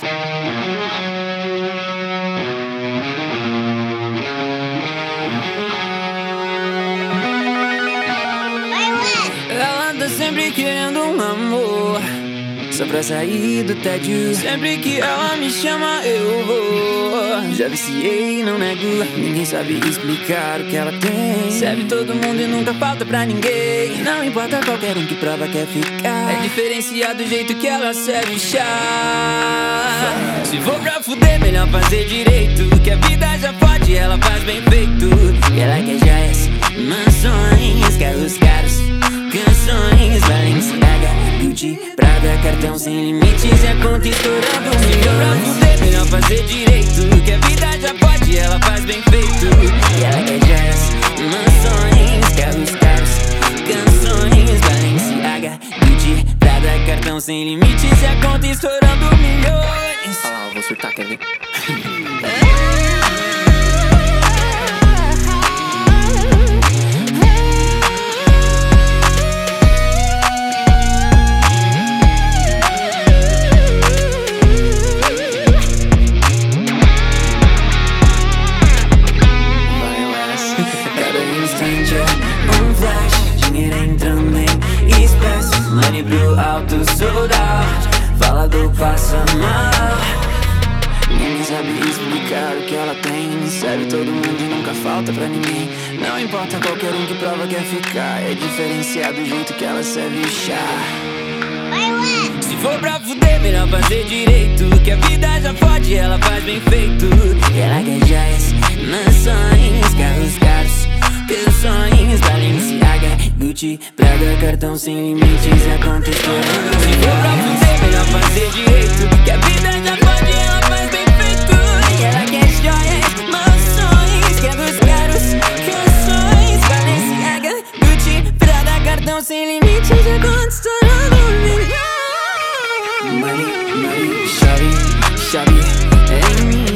Ela tá sempre querendo um amor, só pra sair do tédio. Sempre que ela me chama eu vou. Já viciei, não nego. Ninguém sabe explicar o que ela tem. Serve todo mundo e nunca falta pra ninguém. Não importa qualquer um que prova quer ficar. É diferenciado do jeito que ela serve chá. Se for pra fuder, melhor fazer direito, que a vida já pode, ela faz bem feito. E ela quer joias, mansões, carros caros, canções, Balenciaga, Gucci, Prada, cartão sem limites e a conta estourando um milhão. Pra fuder, melhor fazer direito, que a vida já pode, ela faz bem feito. E ela quer joias, mansões, carros caros, canções, Balenciaga, Gucci, Prada, cartão sem limites e a conta estourando milhões. Olha lá, eu vou surtar, quer ver? Um flash, dinheiro entrando em espécie, money pro alto, sold out. Fala do passa mal. Ninguém sabe explicar o que ela tem. Serve todo mundo e nunca falta pra ninguém. Não importa qualquer um que prova quer ficar. É diferenciado do jeito que ela serve o chá. Se for pra fuder, melhor fazer direito, que a vida já pode, ela faz bem feito. E ela quer joias, mansões, carros caros, canções, Balenciaga, Gucci, Prada, cartão sem limites, a conta estourando. Se for pra fuder, melhor fazer direito, que a vida já pode, ela faz bem feito. E ela quer joias, mansões, carros caros, canções, Balenciaga, Gucci, Prada, cartão sem limites, a conta estourando. Money, money, chave, chave, é em mim.